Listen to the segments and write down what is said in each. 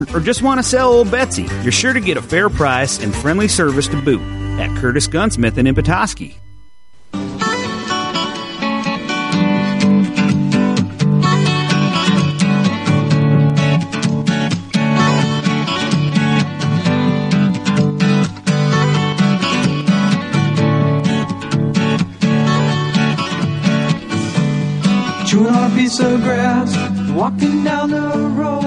or just want to sell old Betsy, you're sure to get a fair price and friendly service to boot at Curtis Gunsmith in Petoskey. Chewing on a piece of grass, walking down the road.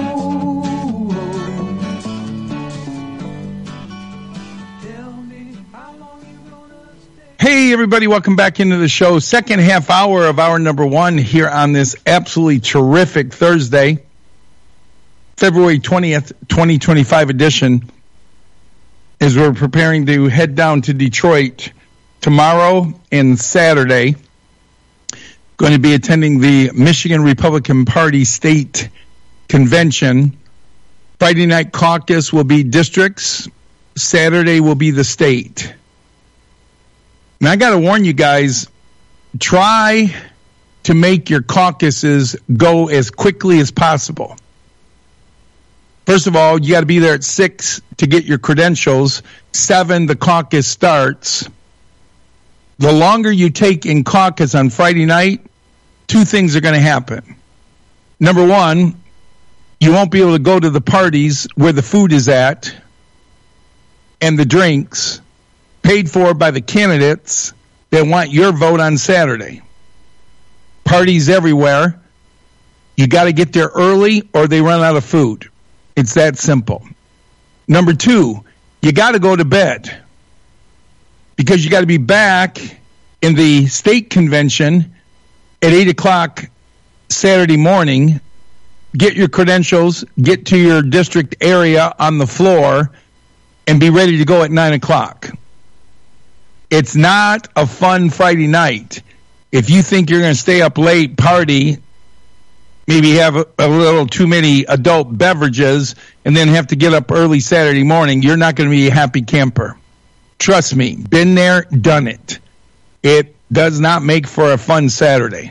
Hey, everybody, welcome back into the show. Second half hour of hour number one here on this absolutely terrific Thursday, February 20th, 2025 edition, as we're preparing to head down to Detroit tomorrow and Saturday. Going to be attending the Michigan Republican Party State Convention. Friday night caucus will be districts. Saturday will be the state. And I got to warn you guys, try to make your caucuses go as quickly as possible. First of all, you got to be there at 6 to get your credentials. 7, the caucus starts. The longer you take in caucus on Friday night, 2 things are going to happen. Number one, you won't be able to go to the parties where the food is at and the drinks paid for by the candidates that want your vote on Saturday. Parties everywhere. You got to get there early or they run out of food. It's that simple. Number 2, you got to go to bed, because you got to be back in the state convention at 8 o'clock Saturday morning, get your credentials, get to your district area on the floor, and be ready to go at 9 o'clock. It's not a fun Friday night. If you think you're going to stay up late, party, maybe have a little too many adult beverages, and then have to get up early Saturday morning, you're not going to be a happy camper. Trust me, been there, done it. It does not make for a fun Saturday.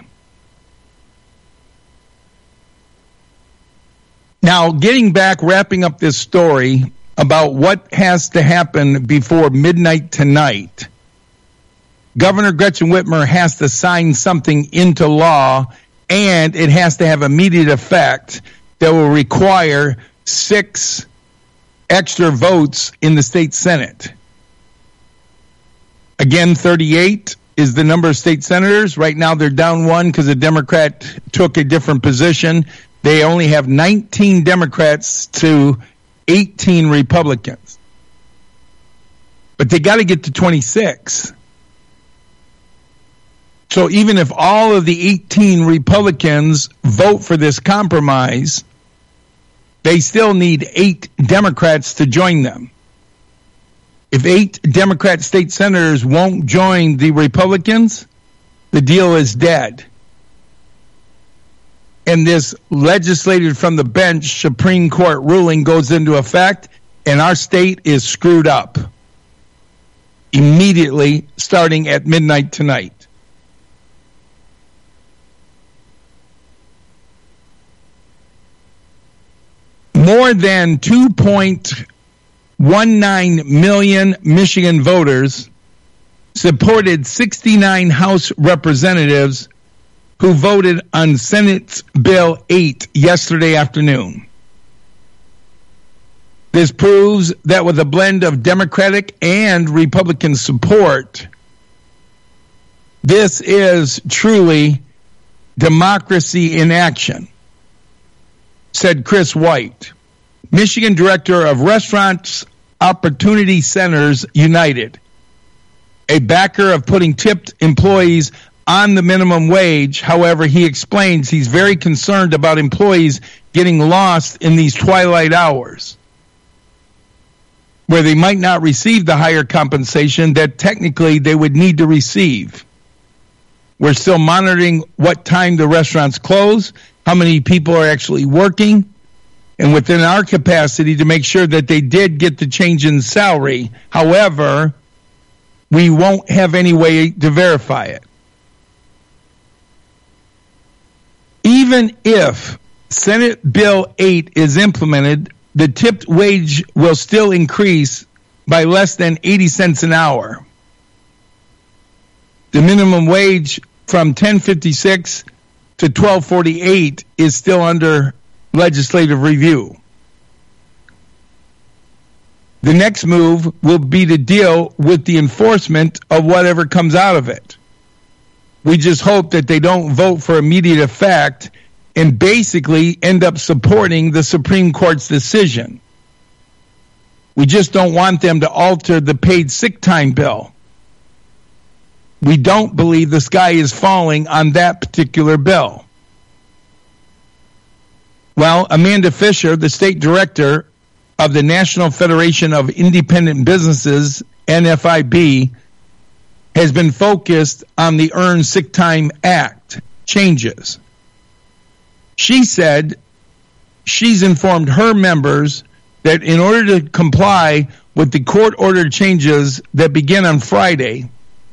Now, getting back, wrapping up this story about what has to happen before midnight tonight, Governor Gretchen Whitmer has to sign something into law, and it has to have immediate effect that will require 6 extra votes in the state Senate. Again, 38 is the number of state senators. Right now they're down 1 because a Democrat took a different position. They only have 19 Democrats to 18 Republicans. But they got to get to 26. So even if all of the 18 Republicans vote for this compromise, they still need 8 Democrats to join them. If 8 Democrat state senators won't join the Republicans, the deal is dead. And this legislated from the bench Supreme Court ruling goes into effect, and our state is screwed up immediately, starting at midnight tonight. More than 2.19 million Michigan voters supported 69 House representatives who voted on Senate Bill 8 yesterday afternoon. This proves that with a blend of Democratic and Republican support, this is truly democracy in action, said Chris White, Michigan Director of Restaurants Opportunity Centers United, a backer of putting tipped employees on the minimum wage. However, he explains he's very concerned about employees getting lost in these twilight hours, where they might not receive the higher compensation that technically they would need to receive. We're still monitoring what time the restaurants close, how many people are actually working, and within our capacity to make sure that they did get the change in salary. However, we won't have any way to verify it. Even if Senate Bill 8 is implemented, the tipped wage will still increase by less than 80 cents an hour. The minimum wage from $10.56 to $12.48 is still under legislative review. The next move will be to deal with the enforcement of whatever comes out of it. We just hope that they don't vote for immediate effect and basically end up supporting the Supreme Court's decision. We just don't want them to alter the paid sick time bill. We don't believe the sky is falling on that particular bill. Well, Amanda Fisher, the state director of the National Federation of Independent Businesses, NFIB, has been focused on the Earned Sick Time Act changes. She said she's informed her members that in order to comply with the court-ordered changes that begin on Friday,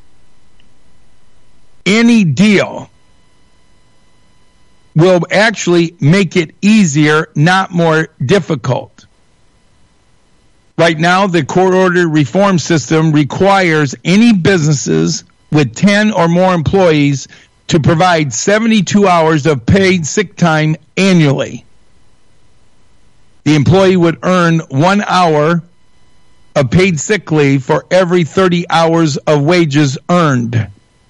any deal will actually make it easier, not more difficult. Right now, the court-ordered reform system requires any businesses with 10 or more employees to provide 72 hours of paid sick time annually. The employee would earn 1 hour of paid sick leave for every 30 hours of wages earned.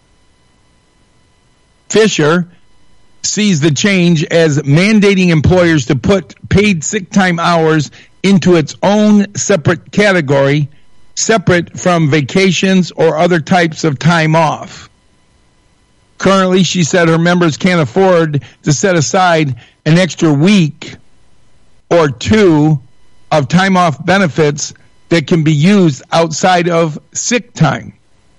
Fisher sees the change as mandating employers to put paid sick time hours into its own separate category, separate from vacations or other types of time off. Currently, she said her members can't afford to set aside an extra week or two of time off benefits that can be used outside of sick time.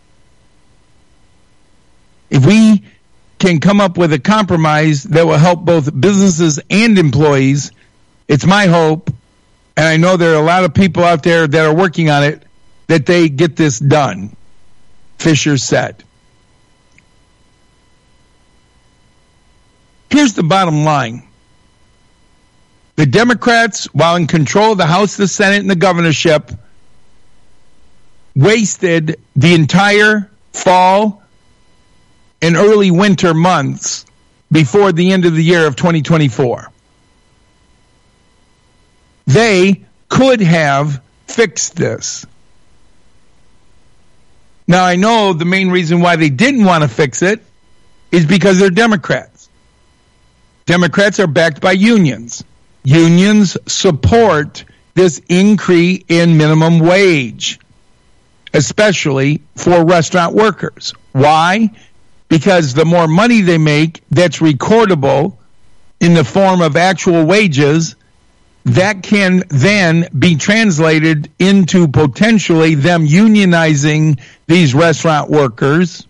If we can come up with a compromise that will help both businesses and employees, it's my hope, and I know there are a lot of people out there that are working on it, that they get this done, Fisher said. Here's the bottom line. The Democrats, while in control of the House, the Senate, and the governorship, wasted the entire fall and early winter months before the end of the year of 2024. They could have fixed this. Now, I know the main reason why they didn't want to fix it is because they're Democrats. Democrats are backed by unions. Unions support this increase in minimum wage, especially for restaurant workers. Why? Because the more money they make that's recordable in the form of actual wages, that can then be translated into potentially them unionizing these restaurant workers,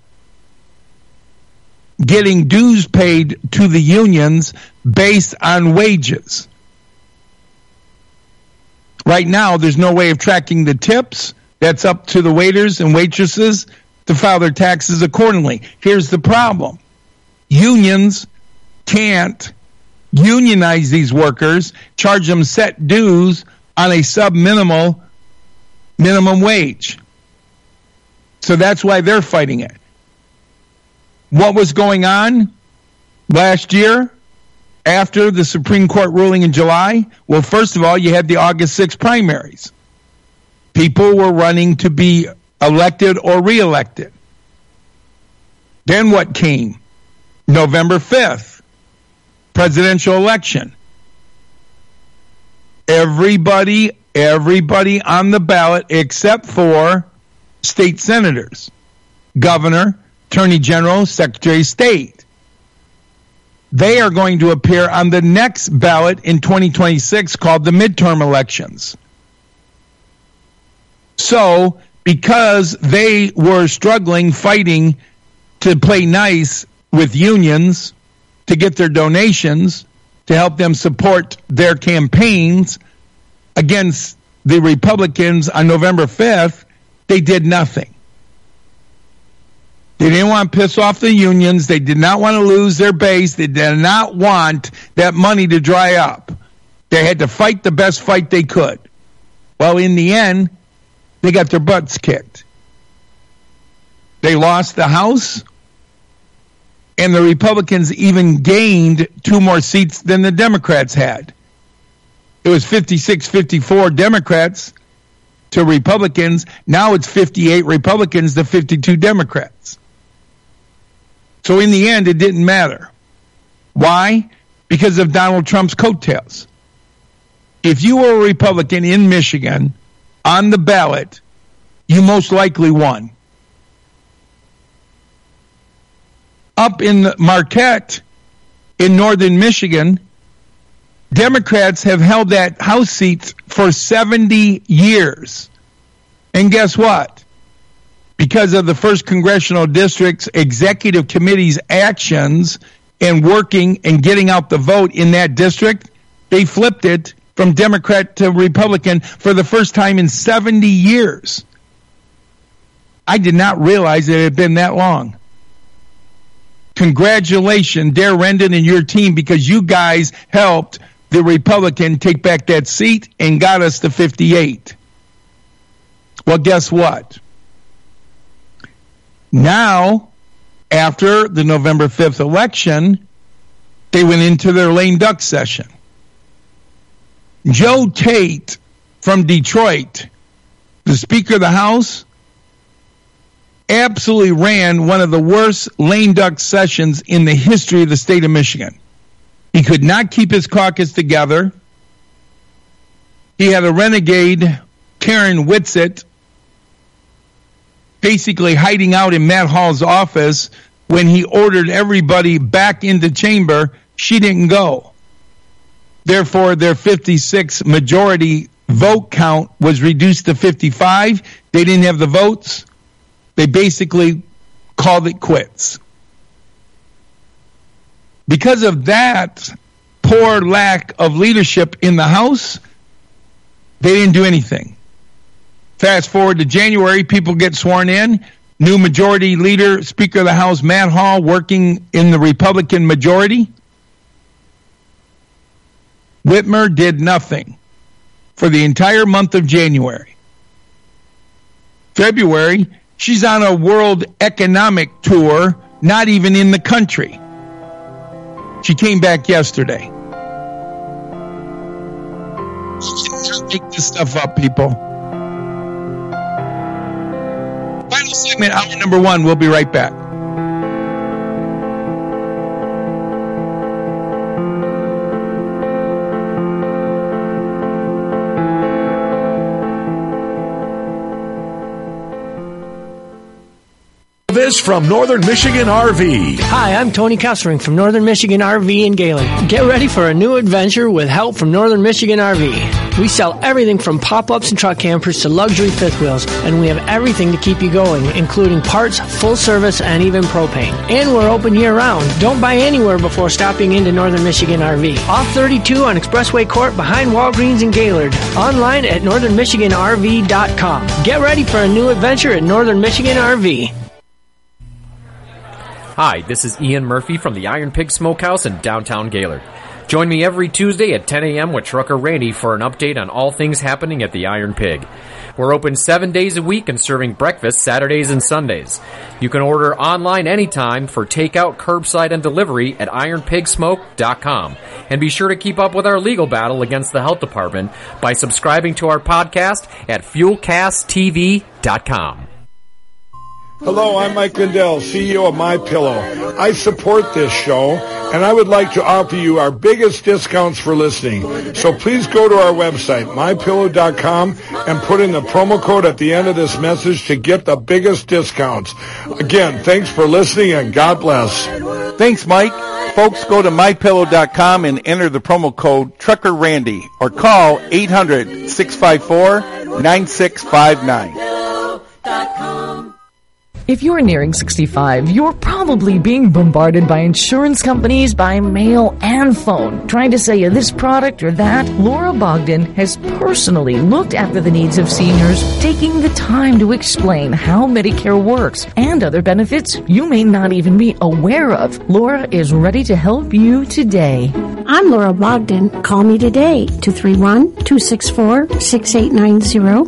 getting dues paid to the unions based on wages. Right now, there's no way of tracking the tips. That's up to the waiters and waitresses to file their taxes accordingly. Here's the problem. Unions can't unionize these workers, charge them set dues on a sub-minimal minimum wage. So that's why they're fighting it. What was going on last year after the Supreme Court ruling in July? Well, first of all, you had the August 6th primaries. People were running to be elected or reelected. Then what came? November 5th, presidential election. Everybody on the ballot except for state senators, governor, attorney general, secretary of state. They are going to appear on the next ballot in 2026 called the midterm elections. So, because they were struggling, fighting to play nice with unions to get their donations to help them support their campaigns against the Republicans on November 5th, they did nothing. They didn't want to piss off the unions. They did not want to lose their base. They did not want that money to dry up. They had to fight the best fight they could. Well, in the end, they got their butts kicked. They lost the House, and the Republicans even gained 2 more seats than the Democrats had. It was 56-54 Democrats to Republicans. Now it's 58 Republicans to 52 Democrats. So in the end, it didn't matter. Why? Because of Donald Trump's coattails. If you were a Republican in Michigan on the ballot, you most likely won. Up in Marquette, in northern Michigan, Democrats have held that House seat for 70 years. And guess what? Because of the 1st Congressional District's Executive Committee's actions and working and getting out the vote in that district, they flipped it from Democrat to Republican for the first time in 70 years. I did not realize it had been that long. Congratulations, Dare Rendon and your team, because you guys helped the Republican take back that seat and got us to 58. Well, guess what? Now, after the November 5th election, they went into their lame duck session. Joe Tate from Detroit, the Speaker of the House, absolutely ran one of the worst lame duck sessions in the history of the state of Michigan. He could not keep his caucus together. He had a renegade, Karen Whitsitt, basically hiding out in Matt Hall's office when he ordered everybody back into chamber. She didn't go. Therefore, their 56 majority vote count was reduced to 55. They didn't have the votes. They basically called it quits. Because of that poor lack of leadership in the House, they didn't do anything. Fast forward to January, people get sworn in. New majority leader, Speaker of the House, Matt Hall, working in the Republican majority. Whitmer did nothing for the entire month of January. February, she's on a world economic tour, not even in the country. She came back yesterday. Don't make this stuff up, people. Final segment, hour number 1. We'll be right back. This from Northern Michigan RV. Hi, I'm Tony Kessering from Northern Michigan RV in Gaylord. Get ready for a new adventure with help from Northern Michigan RV. We sell everything from pop-ups and truck campers to luxury fifth wheels, and we have everything to keep you going, including parts, full service, and even propane. And we're open year-round. Don't buy anywhere before stopping into Northern Michigan RV. Off 32 on Expressway Court behind Walgreens in Gaylord. Online at northernmichiganrv.com. Get ready for a new adventure at Northern Michigan RV. Hi, this is Ian Murphy from the Iron Pig Smokehouse in downtown Gaylord. Join me every Tuesday at 10 a.m. with Trucker Randy for an update on all things happening at the Iron Pig. We're open 7 days a week and serving breakfast Saturdays and Sundays. You can order online anytime for takeout, curbside, and delivery at ironpigsmoke.com. And be sure to keep up with our legal battle against the health department by subscribing to our podcast at fuelcasttv.com. Hello, I'm Mike Lindell, CEO of MyPillow. I support this show, and I would like to offer you our biggest discounts for listening. So please go to our website, MyPillow.com, and put in the promo code at the end of this message to get the biggest discounts. Again, thanks for listening, and God bless. Thanks, Mike. Folks, go to MyPillow.com and enter the promo code Trucker Randy or call 800-654-9659. If you're nearing 65, you're probably being bombarded by insurance companies by mail and phone, trying to sell you this product or that. Laura Bogdan has personally looked after the needs of seniors, taking the time to explain how Medicare works and other benefits you may not even be aware of. Laura is ready to help you today. I'm Laura Bogdan. Call me today, 231-264-6890,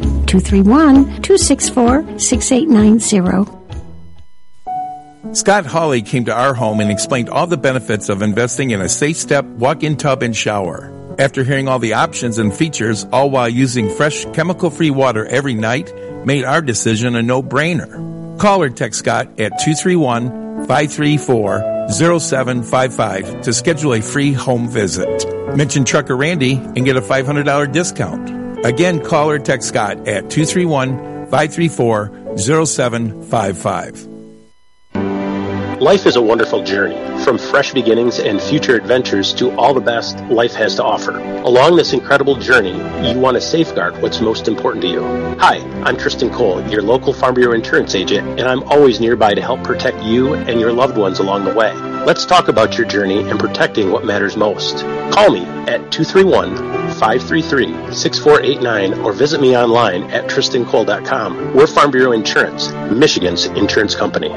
231-264-6890. Scott Hawley came to our home and explained all the benefits of investing in a safe step, walk-in tub, and shower. After hearing all the options and features, all while using fresh, chemical-free water every night, made our decision a no-brainer. Call or text Scott at 231-534-0755 to schedule a free home visit. Mention Trucker Randy and get a $500 discount. Again, call or text Scott at 231-534-0755. Life is a wonderful journey, from fresh beginnings and future adventures to all the best life has to offer. Along this incredible journey, you want to safeguard what's most important to you. Hi, I'm Tristan Cole, your local Farm Bureau insurance agent, and I'm always nearby to help protect you and your loved ones along the way. Let's talk about your journey and protecting what matters most. Call me at 231-533-6489 or visit me online at tristancole.com. We're Farm Bureau Insurance, Michigan's insurance company.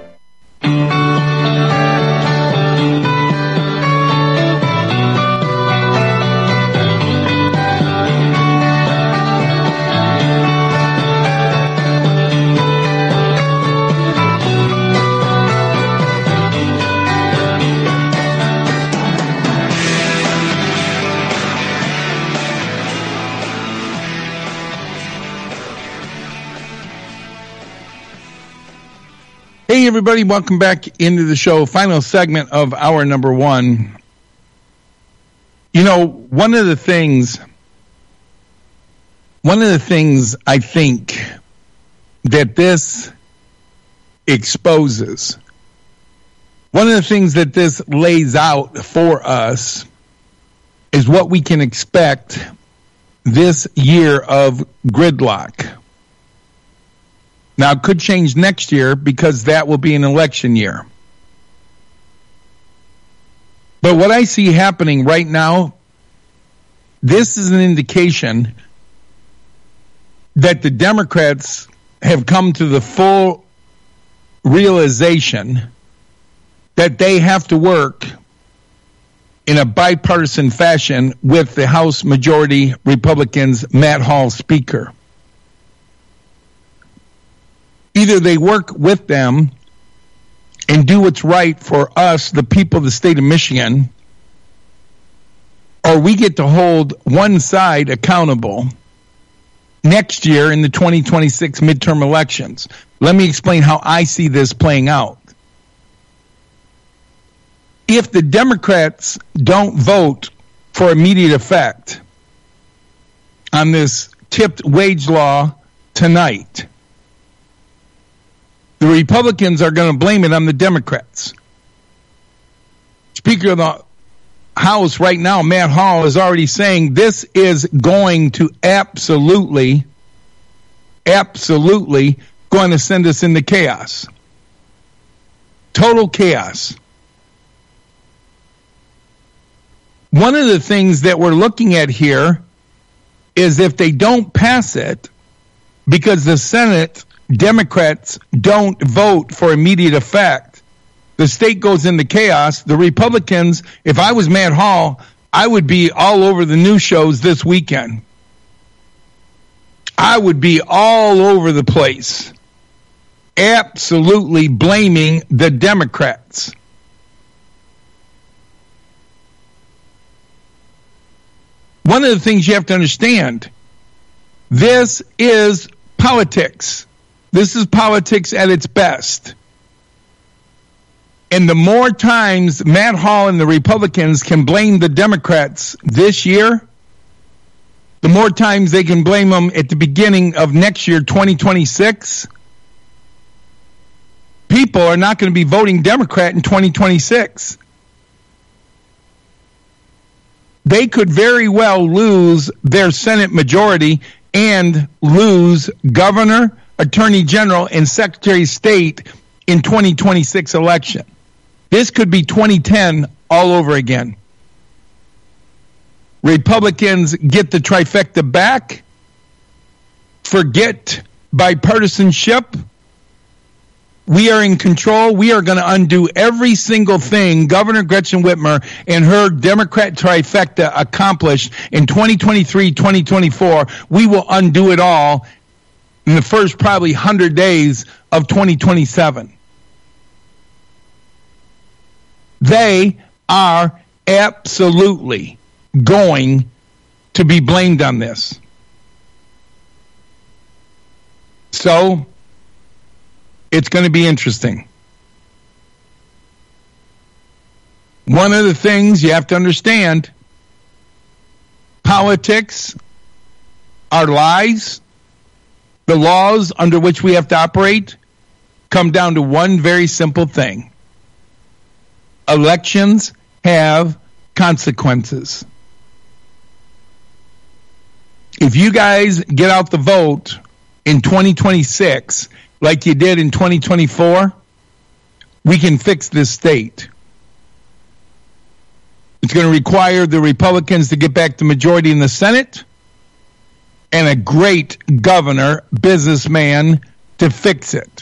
Hey, everybody, welcome back into the show. Final segment of hour number one. You know, one of the things I think that this exposes, one of the things that this lays out for us is what we can expect this year of gridlock. Now, it could change next year because that will be an election year. But what I see happening right now, this is an indication that the Democrats have come to the full realization that they have to work in a bipartisan fashion with the House Majority Republicans, Matt Hall Speaker. Either they work with them and do what's right for us, the people of the state of Michigan, or we get to hold one side accountable next year in the 2026 midterm elections. Let me explain how I see this playing out. If the Democrats don't vote for immediate effect on this tipped wage law tonight, the Republicans are going to blame it on the Democrats. Speaker of the House right now, Matt Hall, is already saying this is going to absolutely going to send us into chaos. Total chaos. One of the things that we're looking at here is if they don't pass it, because the Senate Democrats don't vote for immediate effect, the state goes into chaos. The Republicans, if I was Matt Hall, I would be all over the news shows this weekend. I would be all over the place, absolutely blaming the Democrats. One of the things you have to understand, this is politics. This is politics at its best. And the more times Matt Hall and the Republicans can blame the Democrats this year, the more times they can blame them at the beginning of next year, 2026. People are not going to be voting Democrat in 2026. They could very well lose their Senate majority and lose governor, Attorney General, and Secretary of State in 2026 election. This could be 2010 all over again. Republicans get the trifecta back. Forget bipartisanship. We are in control. We are going to undo every single thing Governor Gretchen Whitmer and her Democrat trifecta accomplished in 2023, 2024. We will undo it all in the first probably 100 days of 2027. They are absolutely going to be blamed on this. So, it's going to be interesting. One of the things you have to understand, politics, our lives, the laws under which we have to operate come down to one very simple thing. Elections have consequences. If you guys get out the vote in 2026, like you did in 2024, we can fix this state. It's going to require the Republicans to get back the majority in the Senate and a great governor, businessman to fix it.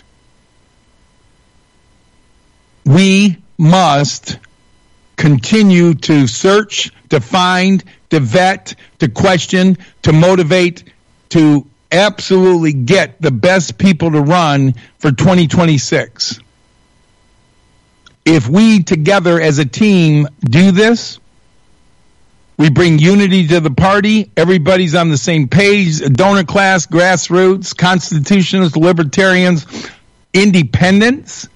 We must continue to search, to find, to vet, to question, to motivate, to absolutely get the best people to run for 2026. If we together as a team do this, we bring unity to the party, everybody's on the same page, donor class, grassroots, constitutionalists, libertarians, independents,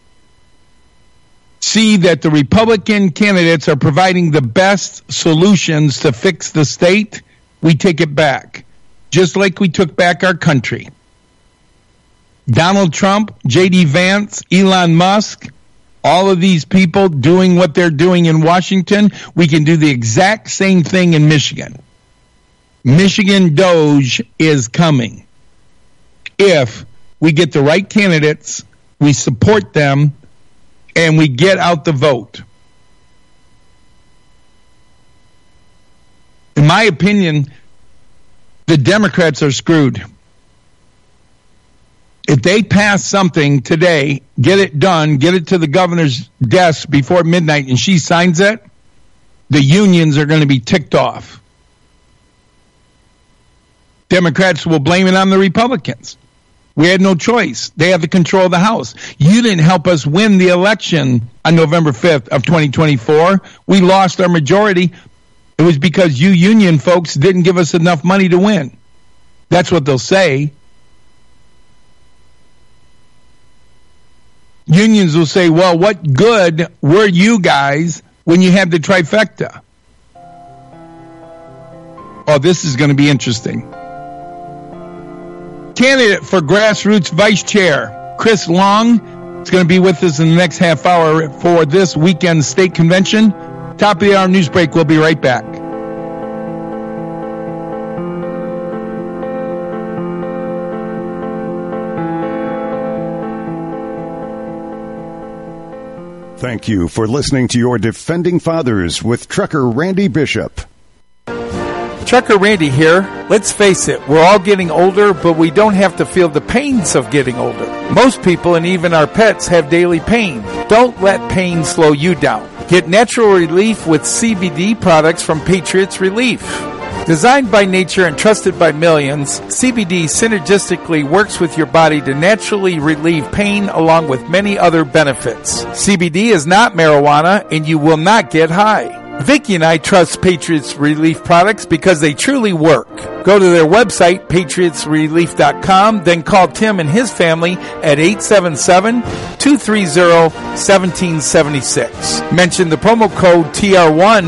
see that the Republican candidates are providing the best solutions to fix the state, we take it back. Just like we took back our country. Donald Trump, J.D. Vance, Elon Musk, all of these people doing what they're doing in Washington, we can do the exact same thing in Michigan. Michigan Doge is coming. If we get the right candidates, we support them, and we get out the vote. In my opinion, the Democrats are screwed. If they pass something today, get it done, get it to the governor's desk before midnight, and she signs it, the unions are going to be ticked off. Democrats will blame it on the Republicans. We had no choice. They have the control of the House. You didn't help us win the election on November 5th of 2024. We lost our majority. It was because you union folks didn't give us enough money to win. That's what they'll say. Unions will say, well, what good were you guys when you had the trifecta? Oh, this is going to be interesting. Candidate for grassroots vice chair, Chris Long, is going to be with us in the next half hour for this weekend state convention. Top of the hour news break. We'll be right back. Thank you for listening to your Defending Fathers with Trucker Randy Bishop. Trucker Randy here. Let's face it, we're all getting older, but we don't have to feel the pains of getting older. Most people and even our pets have daily pain. Don't let pain slow you down. Get natural relief with CBD products from Patriots Relief. Designed by nature and trusted by millions, CBD synergistically works with your body to naturally relieve pain along with many other benefits. CBD is not marijuana and you will not get high. Vicki and I trust Patriots Relief products because they truly work. Go to their website, patriotsrelief.com, then call Tim and his family at 877-230-1776. Mention the promo code TR1